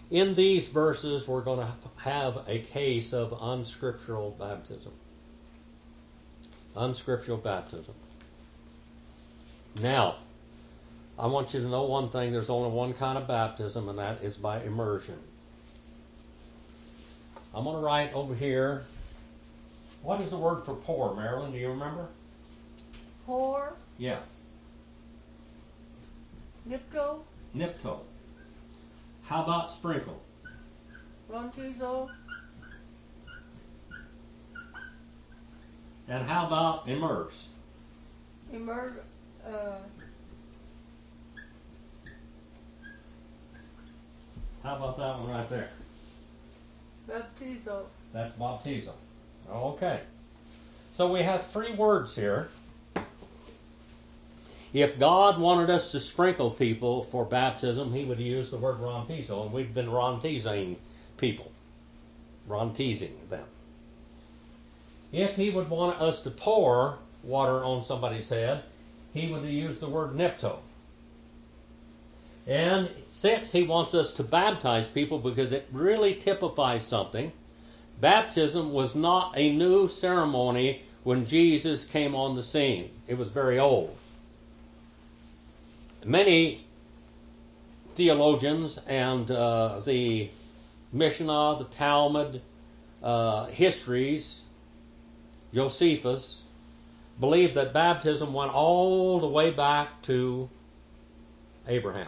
In these verses, we're going to have a case of unscriptural baptism. Unscriptural baptism. Now, I want you to know one thing. There's only one kind of baptism, and that is by immersion. I'm going to write over here. What is the word for pour, Marilyn? Do you remember? Pour. Yeah. Nipto. Nipto. How about sprinkle? Rontizo. And how about immerse? Immer. How about that one right there? Baptizo. That's baptizo. Okay. So we have three words here. If God wanted us to sprinkle people for baptism, He would use the word rontizo, and we've been rontizing people. Rontizing them. If He would want us to pour water on somebody's head, He would use the word nipto. And since He wants us to baptize people because it really typifies something, baptism was not a new ceremony when Jesus came on the scene. It was very old. Many theologians and the Mishnah, the Talmud, histories, Josephus, believe that baptism went all the way back to Abraham.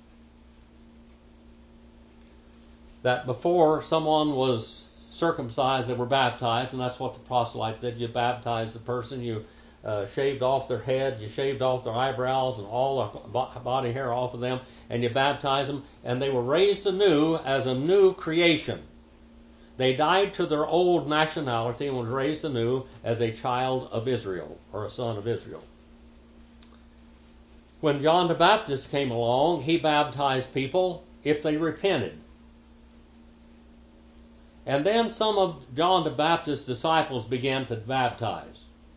That before someone was circumcised, they were baptized, and that's what the proselytes did. You baptized the person, you shaved off their head, you shaved off their eyebrows and all the body hair off of them, and you baptized them, and they were raised anew as a new creation. They died to their old nationality and was raised anew as a child of Israel, or a son of Israel. When John the Baptist came along, he baptized people if they repented. And then some of John the Baptist's disciples began to baptize.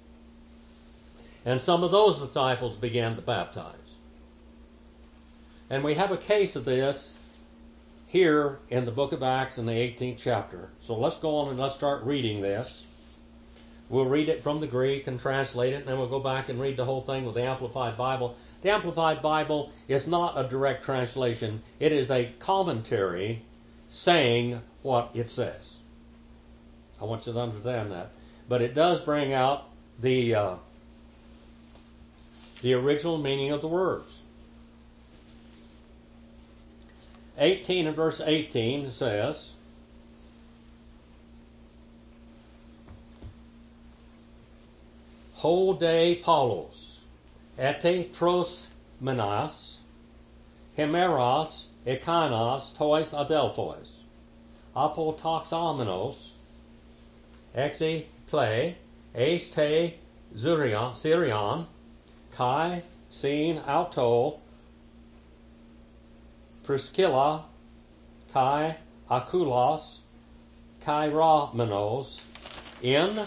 And some of those disciples began to baptize. And we have a case of this here in the book of Acts in the 18th chapter. So let's go on and let's start reading this. We'll read it from the Greek and translate it, and then we'll go back and read the whole thing with the Amplified Bible. The Amplified Bible is not a direct translation. It is a commentary saying what it says. I want you to understand that. But it does bring out the original meaning of the words. 18 and verse 18 says, Ho de Paulos, ete pros menas, hemeros, ekanos, tois adelphos, apotoxamenos, exe play, este Syrian, kai sin auto, Priscilla, kai Akulos, kai Ramenos, in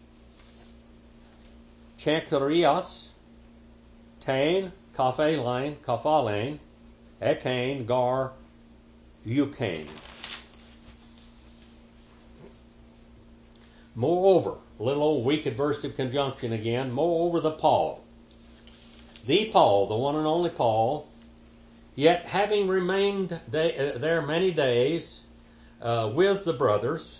Chenkerias, tain kaphalain, ekain gar eukain. Moreover, a little old weak adversative conjunction again, moreover the Paul, the one and only Paul, yet having remained there many days with the brothers,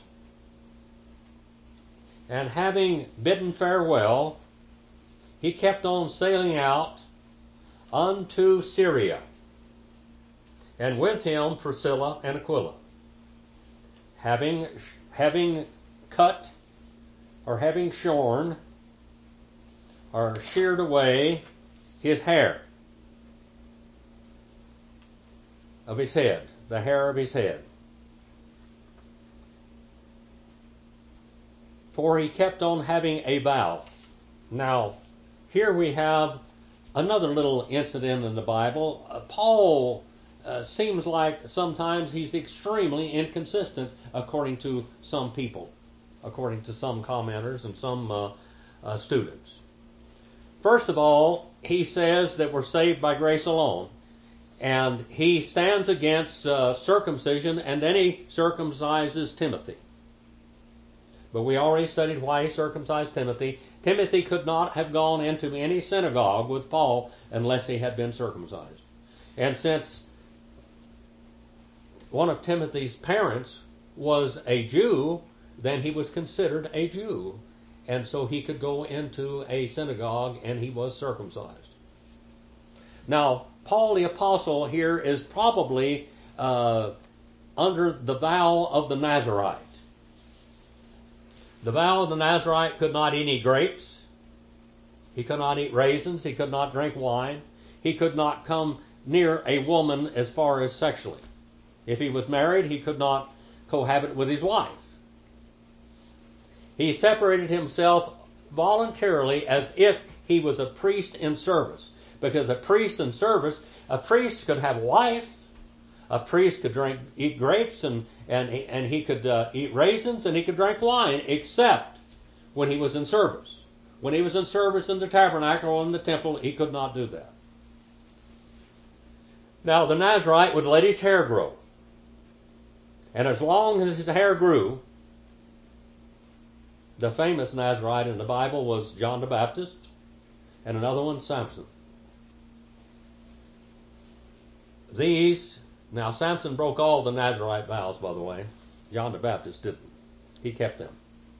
and having bidden farewell, he kept on sailing out unto Syria, and with him Priscilla and Aquila, having cut or having shorn or sheared away his hair of his head, the hair of his head. For he kept on having a vow. Now, here we have another little incident in the Bible. Paul seems like sometimes he's extremely inconsistent according to some people, according to some commenters and some students. First of all, he says that we're saved by grace alone. And he stands against circumcision, and then he circumcises Timothy. But we already studied why he circumcised Timothy. Timothy could not have gone into any synagogue with Paul unless he had been circumcised. And since one of Timothy's parents was a Jew, then he was considered a Jew. And so he could go into a synagogue and he was circumcised. Now, Paul the Apostle here is probably under the vow of the Nazarite. The vow of the Nazarite could not eat any grapes. He could not eat raisins. He could not drink wine. He could not come near a woman as far as sexually. If he was married, he could not cohabit with his wife. He separated himself voluntarily as if he was a priest in service. Because a priest in service, a priest could have a wife, a priest could eat grapes, and he could eat raisins, and he could drink wine, except when he was in service. When he was in service in the tabernacle or in the temple, he could not do that. Now, the Nazarite would let his hair grow. And as long as his hair grew, the famous Nazarite in the Bible was John the Baptist, and another one, Samson. Now Samson broke all the Nazarite vows, by the way. John the Baptist didn't. He kept them.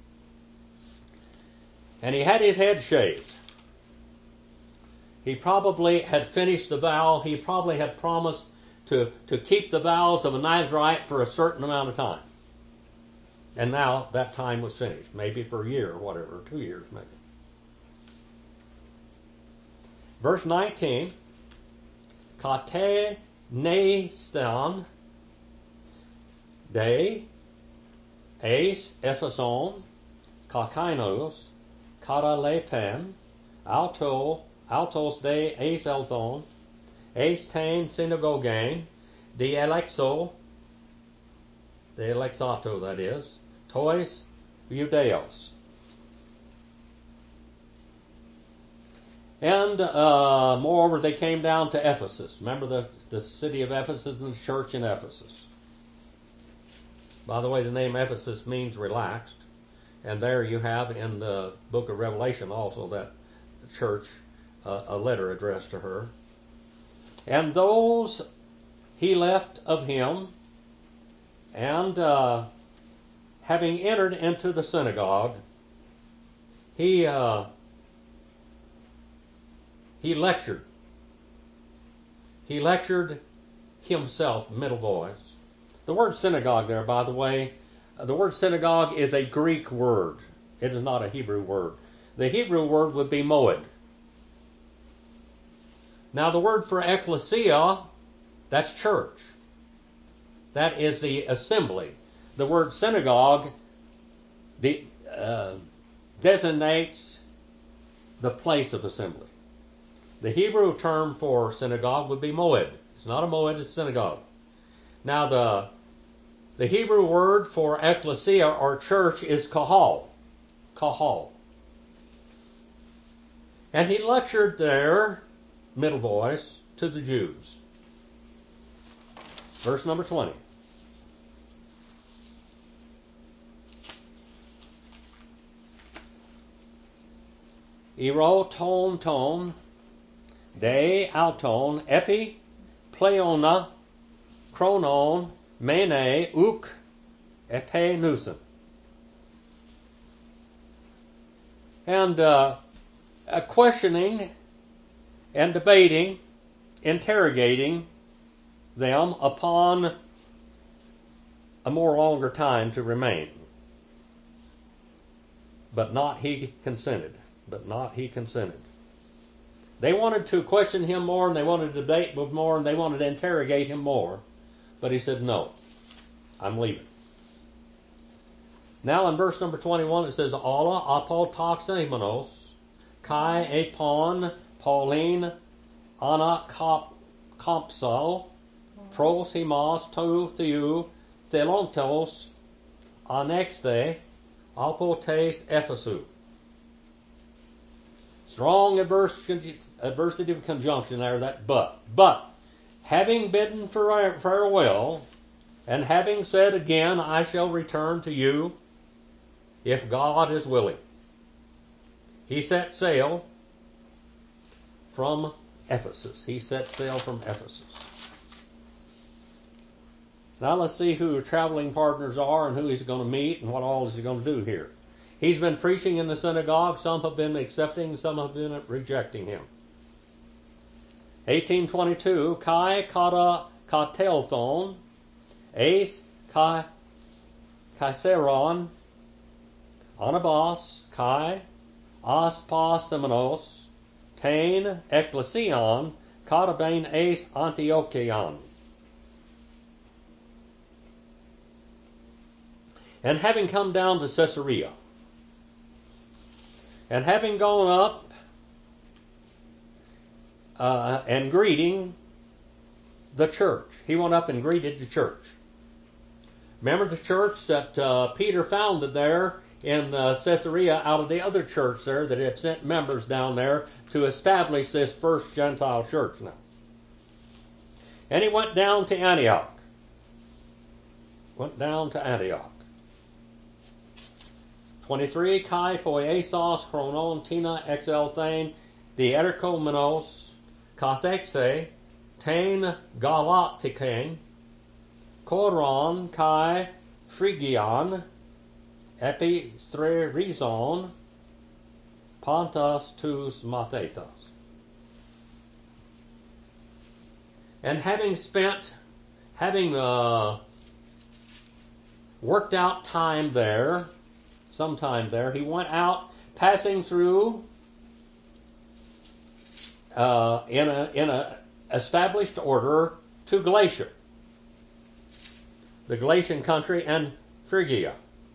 And he had his head shaved. He probably had finished the vow. He probably had promised to keep the vows of a Nazarite for a certain amount of time. And now that time was finished. Maybe for a year or whatever, 2 years maybe. Verse 19. Kate neistan de eis ephason kakainos karalepen autos de eis elthon eis tain synagogain de elexato, that is, tois judeos. And moreover, they came down to Ephesus. Remember the city of Ephesus and the church in Ephesus. By the way, the name Ephesus means relaxed. And there you have in the book of Revelation also that church, a letter addressed to her. And those he left of him, and having entered into the synagogue, he lectured. He lectured himself, middle voice. The word synagogue there, by the way, the word synagogue is a Greek word. It is not a Hebrew word. The Hebrew word would be moed. Now the word for ecclesia, that's church. That is the assembly. The word synagogue designates the place of assembly. The Hebrew term for synagogue would be moed. It's not a moed, it's a synagogue. Now the Hebrew word for ecclesia or church is kahal. Kahal. And he lectured there, middle voice, to the Jews. Verse number 20. Ero ton de auton epi pleona chronon mene uk epe nusen. And questioning and debating, interrogating them upon a more longer time to remain. But not he consented. They wanted to question him more, and they wanted to debate with more, and they wanted to interrogate him more. But he said, no, I'm leaving. Now in verse number 21 it says, Alla apotoxemenos, kai epon Pauline ana compsal, pros himos to theou thelontos anexte apotes Ephesu. Strong adversity of conjunction there, that but. having bidden farewell, and having said again, I shall return to you, if God is willing, he set sail from Ephesus. He set sail from Ephesus. Now let's see who her traveling partners are and who he's going to meet and what all is he going to do here. He's been preaching in the synagogue. Some have been accepting, some have been rejecting him. 1822, Kai Kata Katelthon, Ace Kai Kaiseron, Anabas, Kai, Aspasemenos, Tain, Ecclesion, Katabain Ace Antiochion. And having come down to Caesarea, and having gone up and greeting the church. He went up and greeted the church. Remember the church that Peter founded there in Caesarea out of the other church there that had sent members down there to establish this first Gentile church now. And he went down to Antioch. Went down to Antioch. 23, Kai Poiesos Chronon Tina Exelthane Dierkomenos Kathexe Tain Galatikain Koron Kai Phrygion Epistrerizon Pontus tus Mathetas. And having worked out time there, sometime there, he went out passing through in a established order to Galatia, the Galatian country, and Phrygia.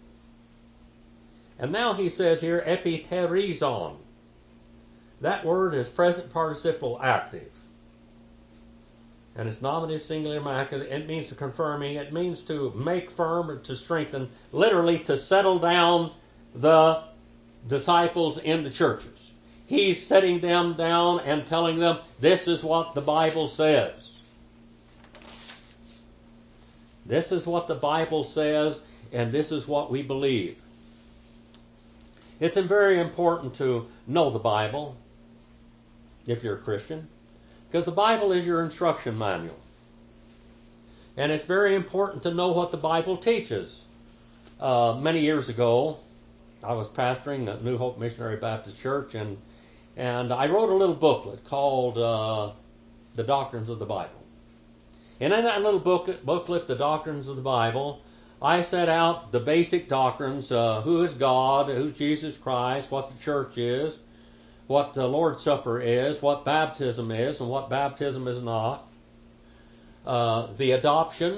And now he says here, epiterizon. That word is present participle active. And it's nominative singular masculine. It means to confirming. It means to make firm or to strengthen. Literally to settle down the disciples in the churches. He's setting them down and telling them, this is what the Bible says. This is what the Bible says, and this is what we believe. It's very important to know the Bible if you're a Christian, because the Bible is your instruction manual. And it's very important to know what the Bible teaches. Many years ago, I was pastoring at New Hope Missionary Baptist Church, and I wrote a little booklet called The Doctrines of the Bible. And in that little booklet, The Doctrines of the Bible, I set out the basic doctrines, who is God, who's Jesus Christ, what the church is, what the Lord's Supper is, what baptism is, and what baptism is not, the adoption,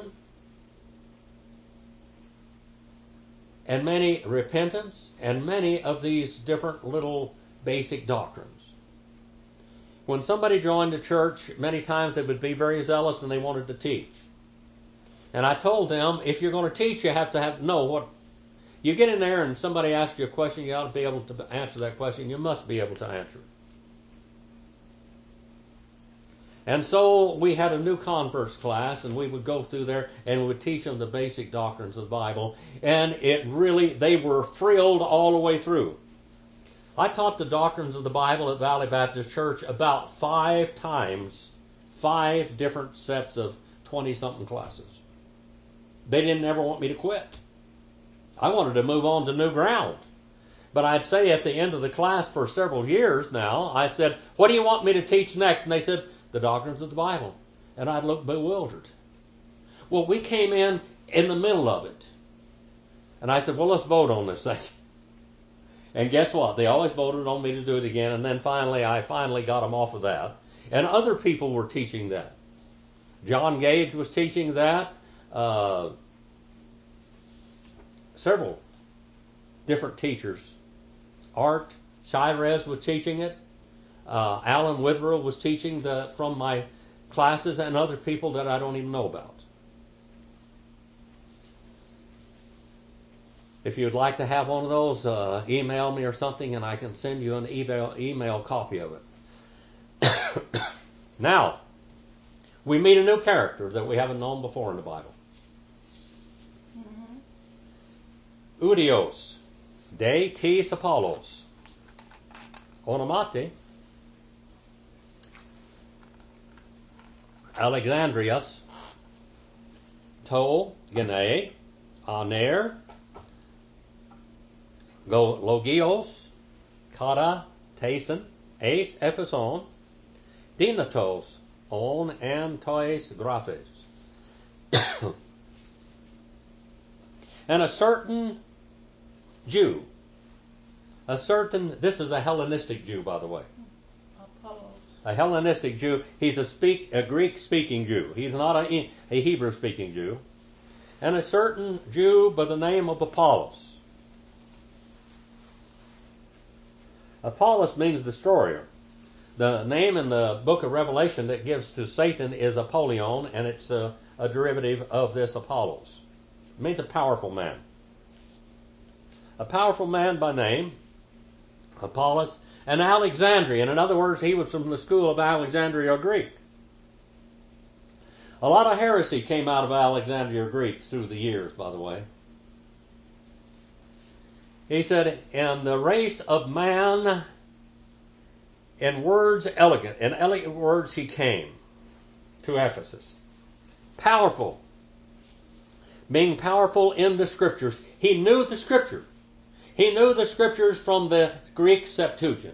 and many repentance, and many of these different little basic doctrines. When somebody joined the church, many times they would be very zealous and they wanted to teach. And I told them, if you're going to teach, you have to know what. You get in there and somebody asks you a question, you ought to be able to answer that question. You must be able to answer it. And so we had a new converts class, and we would go through there and we would teach them the basic doctrines of the Bible. And they were thrilled all the way through. I taught the doctrines of the Bible at Valley Baptist Church about 5 times, 5 different sets of 20-something classes. They didn't ever want me to quit. I wanted to move on to new ground. But I'd say at the end of the class for several years now, I said, what do you want me to teach next? And they said, the doctrines of the Bible. And I'd look bewildered. Well, we came in the middle of it. And I said, well, let's vote on this thing. And guess what? They always voted on me to do it again. And then I finally got them off of that. And other people were teaching that. John Gage was teaching that. Several different teachers. Art Chirez was teaching it. Alan Witherill was teaching from my classes, and other people that I don't even know about. If you'd like to have one of those, email me or something, and I can send you an email copy of it. Now, we meet a new character that we haven't known before in the Bible. Oudios, de tis Apollos, onomati, Alexandrius, to, gene, aner, logios, kata, tasen, eis epheson, dinatos, on and tois graphes. And a certain Jew, this is a Hellenistic Jew, by the way. Apollos. A Hellenistic Jew, he's a Greek-speaking Jew. He's not a Hebrew-speaking Jew. And a certain Jew by the name of Apollos. Apollos means destroyer. The name in the book of Revelation that gives to Satan is Apollyon, and it's a derivative of this Apollos. It means a powerful man. A powerful man by name, Apollos, an Alexandrian. In other words, he was from the school of Alexandria Greek. A lot of heresy came out of Alexandria Greek through the years, by the way. He said, in the race of man, in elegant words he came to Ephesus. Powerful. Being powerful in the Scriptures. He knew the Scriptures. He knew the Scriptures from the Greek Septuagint.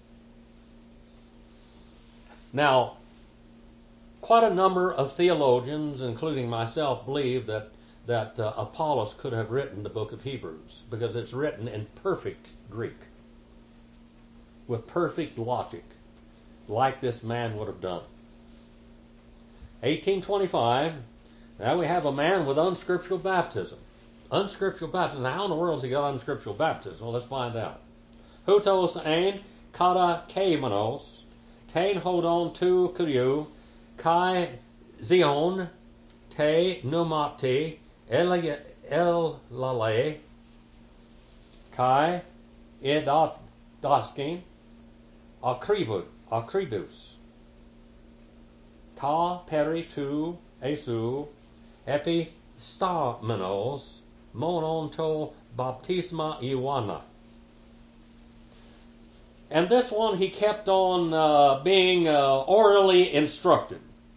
Now, quite a number of theologians, including myself, believe that Apollos could have written the book of Hebrews because it's written in perfect Greek with perfect logic, like this man would have done. 1825, now we have a man with unscriptural baptism. Unscriptural baptism. Now, how in the world has he got unscriptural baptism? Well, let's find out. Hutos ein kata kaimanos, tein hodon tu kuriou, kai zion, te pneumati, el lale, kai edaskin, akribus, ta peri tu esu, epistamenos, monon to baptisma Ioanna. And this one he kept on being orally instructed.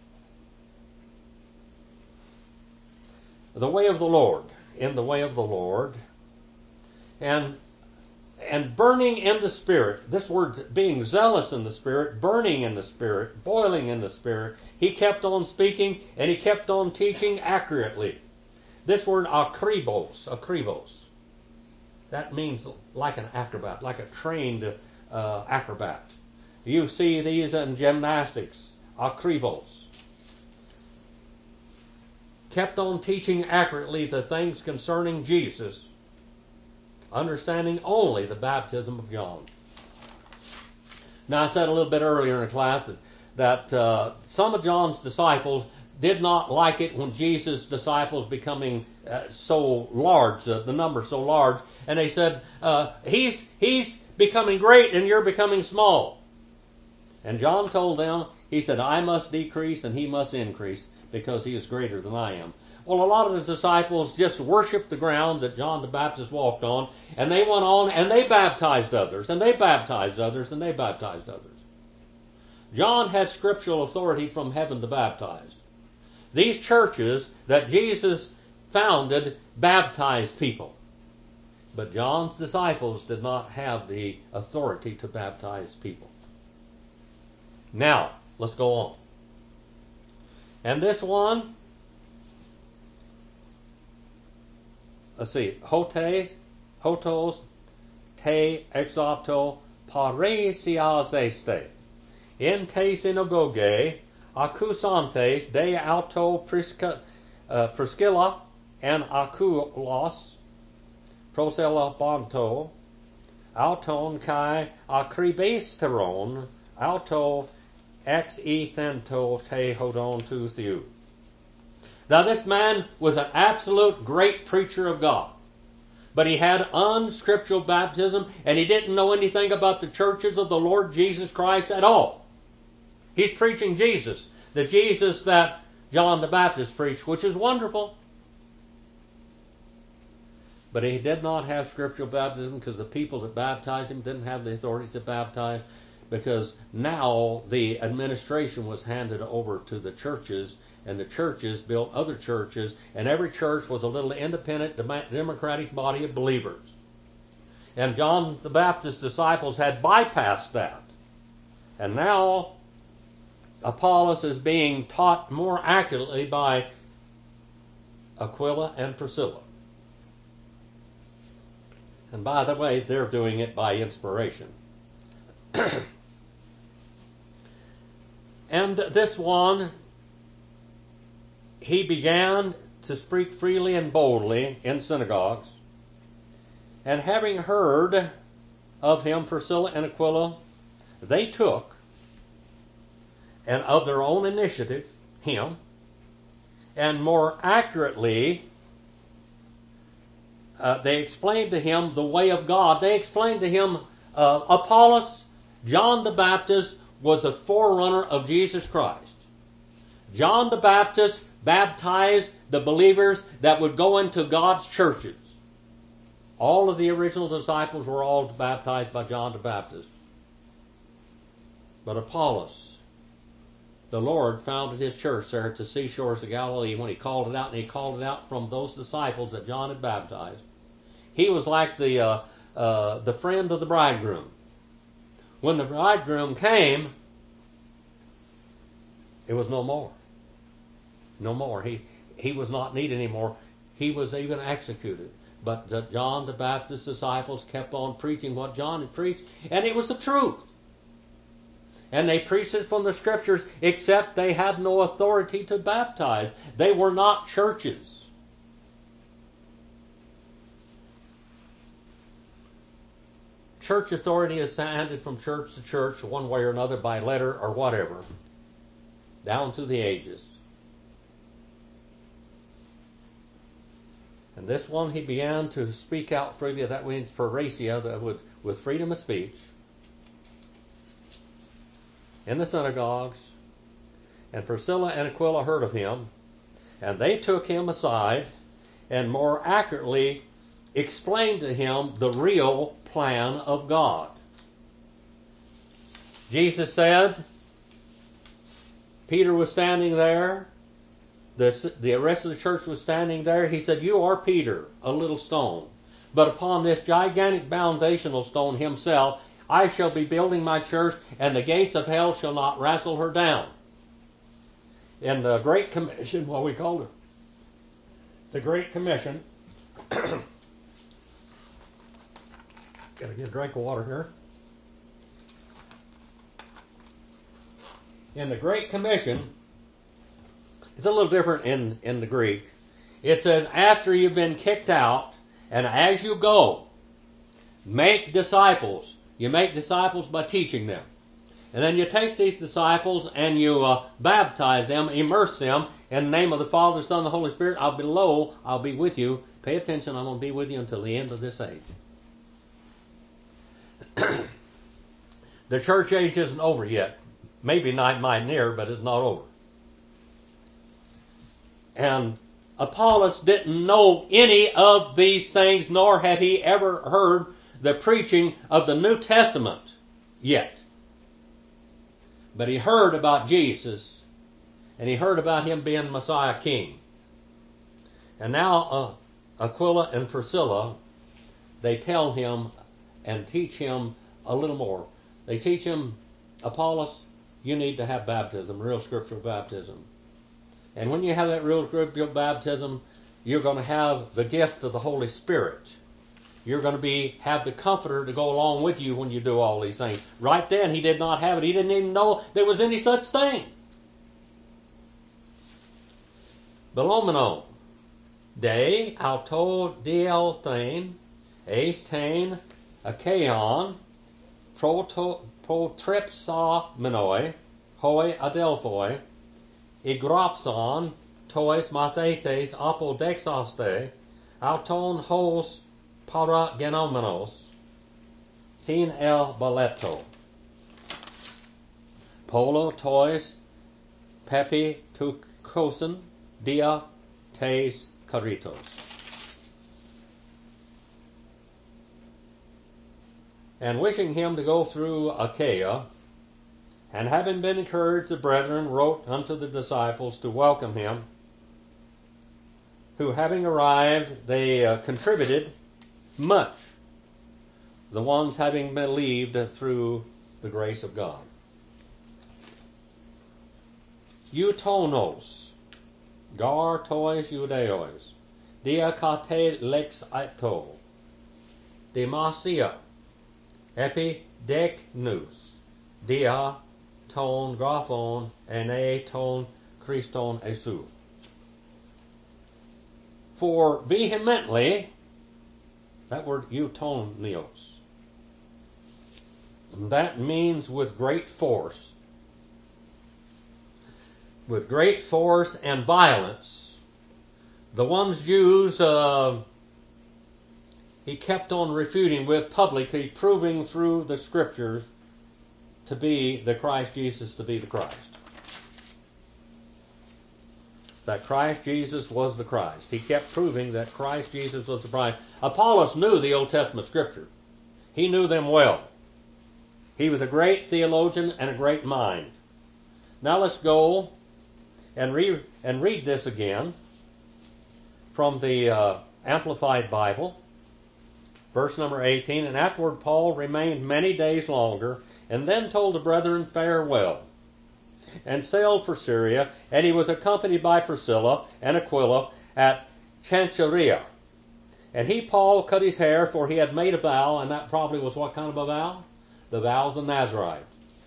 The way of the Lord, in the way of the Lord, and burning in the Spirit. This word, being zealous in the Spirit, burning in the Spirit, boiling in the Spirit. He kept on speaking and he kept on teaching accurately. This word akribos, that means like an acrobat, like a trained acrobat. You see these in gymnastics, akribos. Kept on teaching accurately the things concerning Jesus, understanding only the baptism of John. Now, I said a little bit earlier in the class that some of John's disciples did not like it when Jesus' disciples becoming so large, the number so large, and they said, he's becoming great and you're becoming small. And John told them, he said, I must decrease and he must increase because he is greater than I am. Well, a lot of the disciples just worshiped the ground that John the Baptist walked on, and they went on and they baptized others, and they baptized others, and they baptized others. John had scriptural authority from heaven to baptize. These churches that Jesus founded baptized people. But John's disciples did not have the authority to baptize people. Now, let's go on. And this one, let's see, hotos te exopto paresiaseste, in te synagoge, accusantes de auto Priscilla and Aculos, proselabanto, auton kai akribesteron, auto ex ethento te hodon tu theou. Now this man was an absolute great preacher of God. But he had unscriptural baptism and he didn't know anything about the churches of the Lord Jesus Christ at all. He's preaching Jesus. the Jesus that John the Baptist preached, which is wonderful. But he did not have scriptural baptism because the people that baptized him didn't have the authority to baptize, because now the administration was handed over to the churches, and the churches built other churches, and every church was a little independent democratic body of believers. And John the Baptist's disciples had bypassed that. And now Apollos is being taught more accurately by Aquila and Priscilla. And by the way, they're doing it by inspiration. And this one, he began to speak freely and boldly in synagogues. And having heard of him, Priscilla and Aquila, they took, and of their own initiative, him, and more accurately, they explained to him the way of God. They explained to him Apollos, John the Baptist, was a forerunner of Jesus Christ. John the Baptist baptized the believers that would go into God's churches. All of the original disciples were all baptized by John the Baptist. But Apollos, the Lord founded his church there at the seashores of Galilee when he called it out, and he called it out from those disciples that John had baptized. He was like the friend of the bridegroom. When the bridegroom came, it was no more. No more. He was not needed anymore. He was even executed. But John the Baptist's disciples kept on preaching what John had preached, and it was the truth. And they preached it from the Scriptures, except they had no authority to baptize. They were not churches. Church authority is handed from church to church, one way or another, by letter or whatever, down through the ages. And this one, he began to speak out freely. That means parasia, with freedom of speech, in the synagogues. And Priscilla and Aquila heard of him, and they took him aside and more accurately explained to him the real plan of God. Jesus said, Peter was standing there, the rest of the church was standing there. He said, "You are Peter, a little stone. But upon this gigantic foundational stone himself, I shall be building my church, and the gates of hell shall not wrestle her down." In the Great Commission, what we call it, the Great Commission, gotta get a drink of water here. In the Great Commission, it's a little different in the Greek. It says, after you've been kicked out, and as you go, make disciples. You make disciples by teaching them. And then you take these disciples and you baptize them, immerse them in the name of the Father, Son, and the Holy Spirit. I'll be with you. Pay attention, I'm going to be with you until the end of this age. The church age isn't over yet. Maybe not near, but it's not over. And Apollos didn't know any of these things, nor had he ever heard the preaching of the New Testament yet. But he heard about Jesus, and he heard about him being Messiah King. And now Aquila and Priscilla, they tell him and teach him a little more. They teach him, Apollos, you need to have baptism, real scriptural baptism. And when you have that real scriptural baptism, you're going to have the gift of the Holy Spirit. You're going to have the Comforter to go along with you when you do all these things. Right then, he did not have it. He didn't even know there was any such thing. Belomeno, de auto dielthein, eisthein, achaeon, protrepsa menoi, hoi adelphoi, igropson, tois mathetes apodexaste, auton hos paragenomenos, sin el baleto, polo tois pepi tukosin dia tes karitos. And wishing him to go through Achaia, and having been encouraged, the brethren wrote unto the disciples to welcome him, who having arrived, they contributed much, the ones having believed through the grace of God. Eutonos, gar tois judeos, dia kate lex aito, demasia, epi decnus, dia ton graphon, ene ton Christon esu. For vehemently, that word eutonios, that means with great force. With great force and violence. The ones Jews he kept on refuting with publicly, proving through the scriptures to be the Christ Jesus, to be the Christ. That Christ Jesus was the Christ. He kept proving that Christ Jesus was the Christ. Apollos knew the Old Testament scripture. He knew them well. He was a great theologian and a great mind. Now let's go and read this again from the Amplified Bible, verse number 18. And afterward Paul remained many days longer, and then told the brethren farewell, and sailed for Syria, and he was accompanied by Priscilla and Aquila at Cenchrea. And he, Paul, cut his hair, for he had made a vow, and that probably was what kind of a vow? The vow of the Nazarite.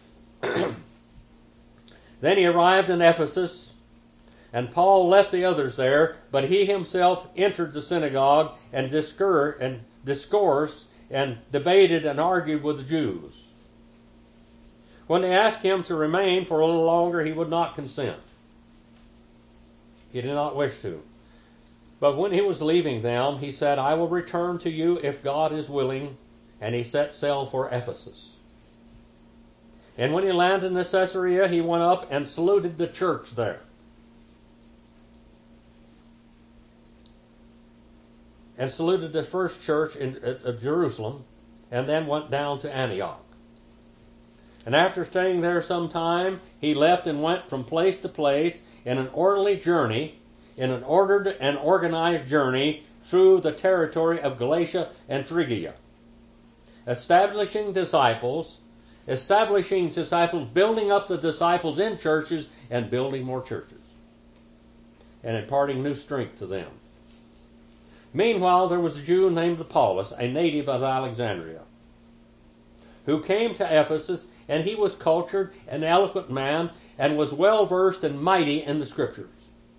Then he arrived in Ephesus, and Paul left the others there, but he himself entered the synagogue and discoursed and debated and argued with the Jews. When they asked him to remain for a little longer, he would not consent. He did not wish to. But when he was leaving them, he said, I will return to you if God is willing. And he set sail for Ephesus. And when he landed in Caesarea, he went up and saluted the church there. And saluted the first church of Jerusalem, and then went down to Antioch. And after staying there some time, he left and went from place to place in an orderly journey, in an ordered and organized journey through the territory of Galatia and Phrygia, establishing disciples, building up the disciples in churches and building more churches, and imparting new strength to them. Meanwhile, there was a Jew named Apollos, a native of Alexandria, who came to Ephesus, and he was cultured, an eloquent man, and was well versed and mighty in the scriptures.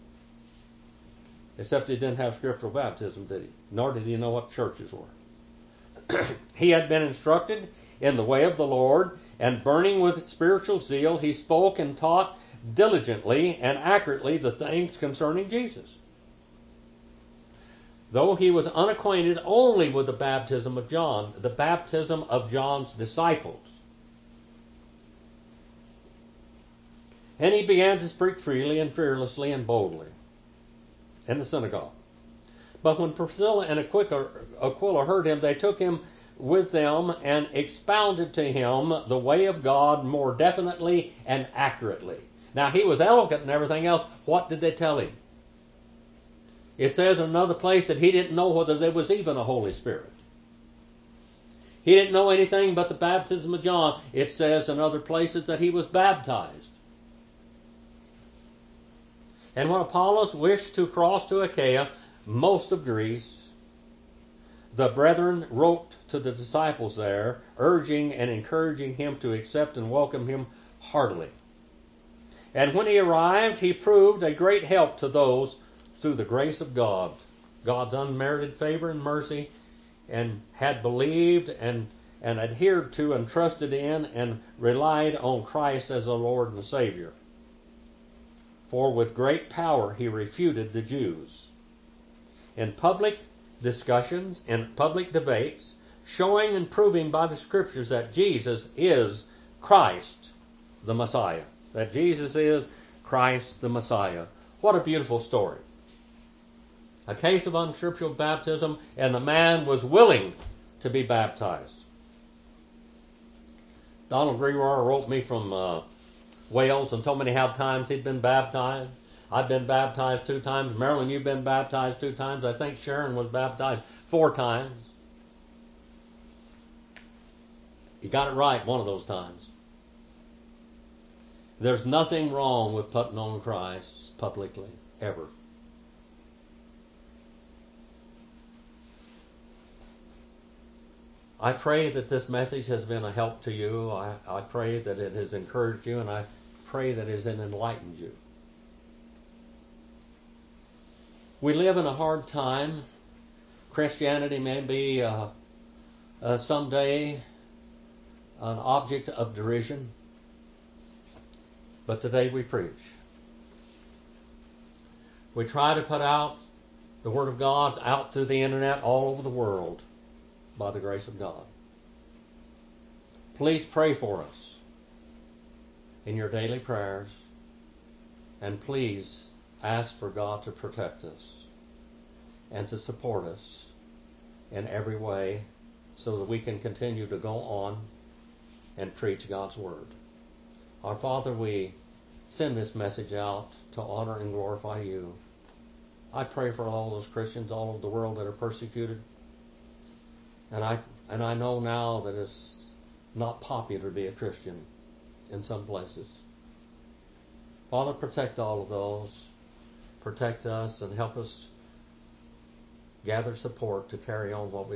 Except he didn't have scriptural baptism, did he? Nor did he know what churches were. He had been instructed in the way of the Lord, and burning with spiritual zeal, he spoke and taught diligently and accurately the things concerning Jesus. Though he was unacquainted only with the baptism of John, the baptism of John's disciples. And he began to speak freely and fearlessly and boldly in the synagogue. But when Priscilla and Aquila heard him, they took him with them and expounded to him the way of God more definitely and accurately. Now, he was eloquent and everything else. What did they tell him? It says in another place that he didn't know whether there was even a Holy Spirit. He didn't know anything but the baptism of John. It says in other places that he was baptized. And when Apollos wished to cross to Achaia, most of Greece, the brethren wrote to the disciples there, urging and encouraging him to accept and welcome him heartily. And when he arrived, he proved a great help to those through the grace of God, God's unmerited favor and mercy, and had believed and adhered to and trusted in and relied on Christ as the Lord and Savior. For with great power he refuted the Jews in public discussions, in public debates, showing and proving by the Scriptures that Jesus is Christ, the Messiah. That Jesus is Christ the Messiah. What a beautiful story. A case of unscriptural baptism, and the man was willing to be baptized. Donald Grewar wrote me from Wales and told me how times he'd been baptized. I've been baptized 2 times. Marilyn, you've been baptized 2 times. I think Sharon was baptized 4 times. He got it right one of those times. There's nothing wrong with putting on Christ publicly, ever. I pray that this message has been a help to you. I pray that it has encouraged you, and I pray that it has enlightened you. We live in a hard time. Christianity may be someday an object of derision, but today we preach. We try to put out the Word of God out through the internet all over the world by the grace of God. Please pray for us in your daily prayers, and please ask for God to protect us and to support us in every way so that we can continue to go on and preach God's Word. Our Father, we send this message out to honor and glorify you. I pray for all those Christians all over the world that are persecuted. And I know now that it's not popular to be a Christian in some places. Father, protect all of those. Protect us and help us gather support to carry on what we